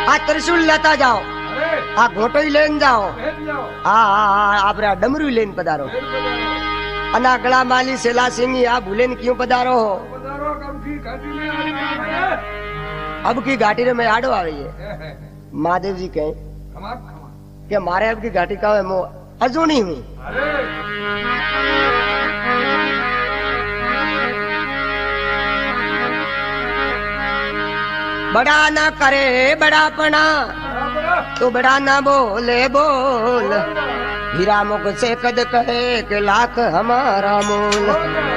आ त्रिशूल लेता जाओ, आ घोटो ही लेन जाओ, आप डमरू लेन पधारो, अना गला माली सेला सिंह आ भूलेन क्यों पधारो हो? अब की घाटी रे में आड़ो आ रही है। महादेव जी कहें कि मारे अब की घाटी का मो अजूनी हुई। बड़ा ना करे बड़ापना तो बड़ा ना बोले बोल, हीरा मुख से कद कहे कि लाख हमारा मोल।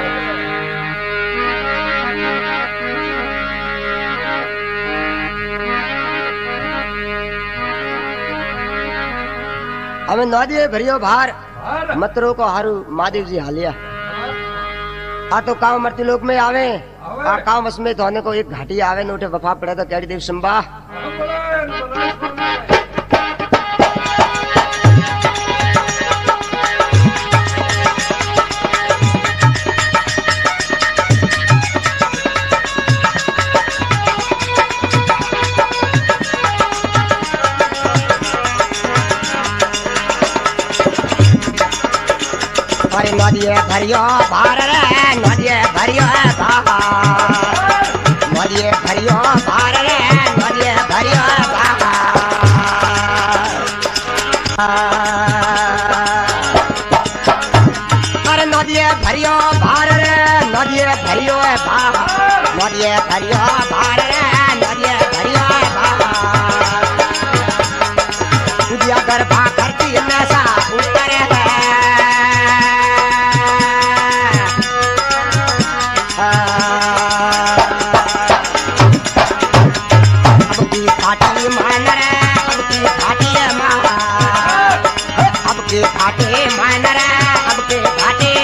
हमें नदिए भरियो भार मतरो को हारू महादेव जी हालिया। आ तो काम मरती लोक में आवे, आ काम उसमें तो को एक घाटी आवे नोटे वफा पड़े तो कैडी देव संभा। नदिए भरियो भार रे, नदिए भरियो भार, नदिए भरियो भार रे, नदिए भरियो भार। अरे नदिए भरियो भार रे, नदिए भरियो भार, नदिए भरियो भार रे, नदिए भरियो भार। तुझिया गरबा करती नशा उतरे है, घाटे मान रे, अब के घाटे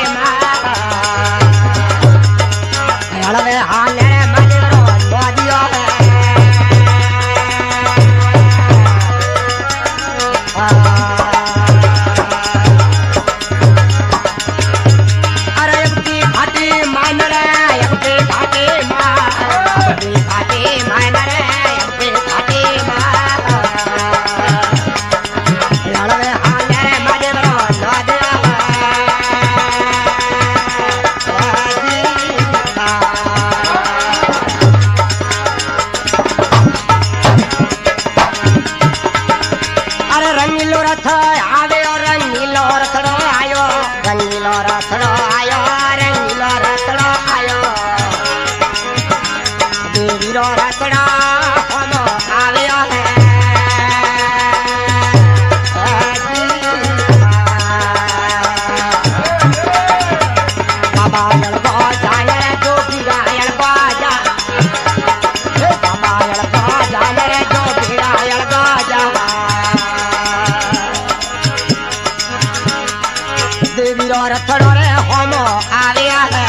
हलवे हाल रे मजरो नदियो अरे अब की घाटे मान रे, अब के घाटे मान रे, अब के घाटे हलवे हाल रे मजरो रथड़ो रे होमो आलिया है।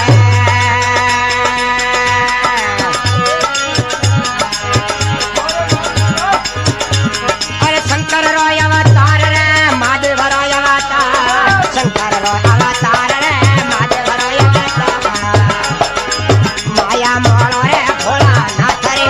अरे शंकर रो अवतार रे, महादेव रो अवतार, शंकर रो अवतार रे, महादेव रो अवतार। माया मोड़ो रे भोला नाथ रे,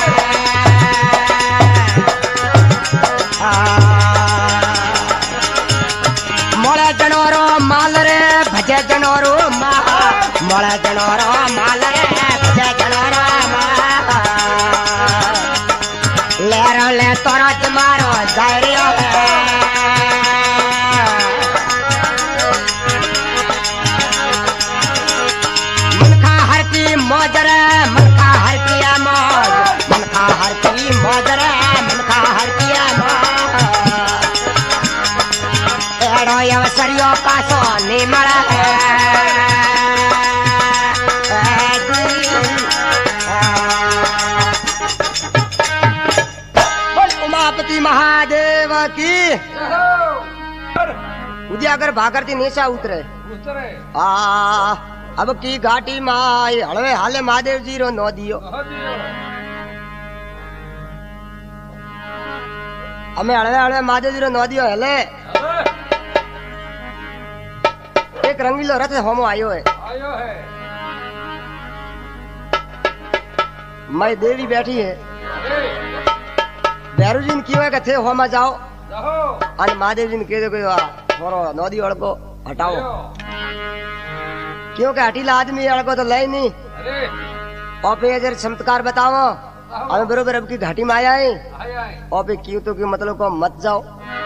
मोड़े जनोरो माल रे, भजे जनोरो माल, मोड़े जनोरो माल रे, भजे जनोरो माल। लेरो ले तोरा जमारो जारियो है, मनखा हर की मौज रे, मनखा हर की मौज, मनखा हर की मौज रे, मनखा हर की मौज। एड़ो अवसरियो पासो निमल है, उमापति महादेव की। उद्यागर भागरती नीचा उतरे अब की घाटी माई हलवे हाले महादेव जी रो नो दियो। हमें हलवे हलवे महादेव जी रो नो दियो हेले। एक रंगीलो रथ होमो आयो है, मैं देवी बैठी है, भैरू जी ने कियो के थे हो मा जाओ अन महादेव जी ने कह दो कि थोरो नदी अड़को हटाओ क्योंकि हटीला आदमी अड़को तो ले नहीं और जर चमत्कार बताओ हमें बरोबर अब की घाटी में आया है और क्यों तो कि मतलब को मत जाओ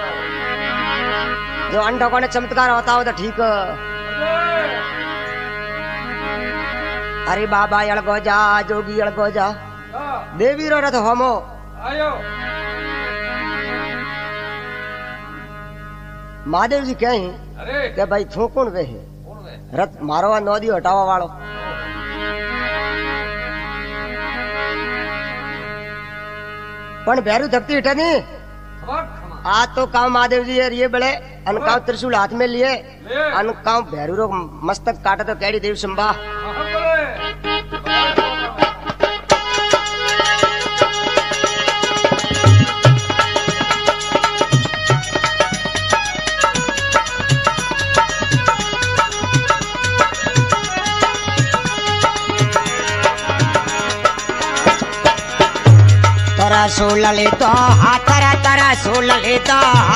जो अंडा को ने चमत्कार बताओ तो ठीक अरे बाबा अड़को जा जोगी अड़को जा देवी रो रथ होमो महादेव जी कहे कि भाई थू कौन वे है रथ मारो नदी हटावा वालो पण भैरू धकती हटा नहीं आज तो काम महादेव जी है ये बड़े अनकाव त्रिशूल हाथ में लिए अनकाव भैरू रो मस्तक काटा तो कैडी देव संभा सुललित तर सुललित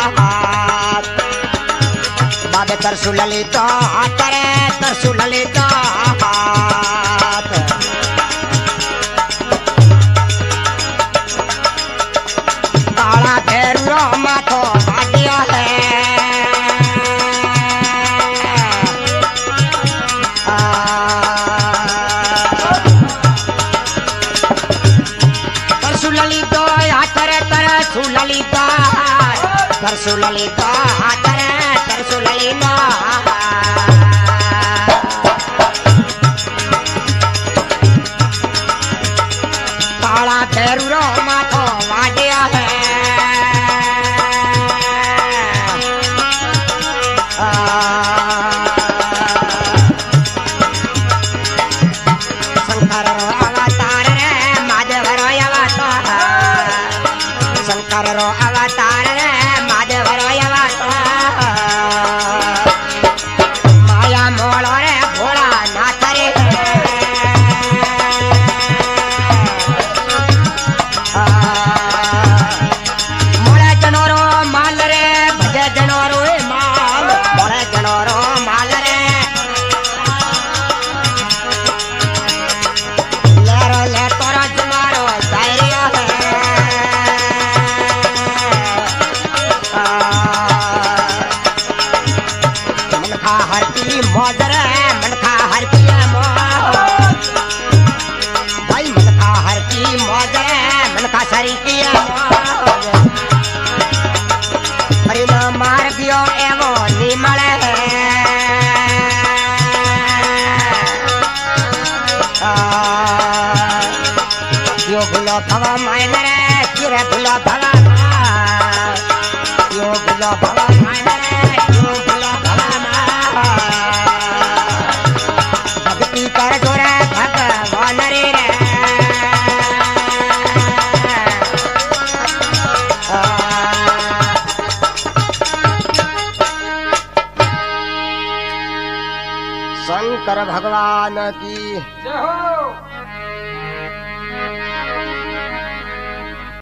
बाबे तर सुललित तर सुललित काला भैरू माथो भाग्य है सुललिता तरसु ललिता तरसु ललिता काला भैरू रो माथो वाड्या है शंकर रो अवतार रे महादेव रो अवतार शंकर रो अवतार रे महादेव रो अवतार माया मोलो रे भोला नाथ रे मोले जनोरो माल रे भजे जनोरो माल मोले जनोरो माल रे लेरो ले तोरा जमारो जायरिया है मौज रे मनखा हर की मौज भाई मनखा हर की मौज रे मनखा सारी की मौज परिणाम मार दियो एवो निमल यो भूलो भवा मायन रे किरे भूलो भवा यो भूलो भवा मायन रे यो भूलो भवा भक्ति कर जोरे भगवान रे शंकर भगवान की जय हो।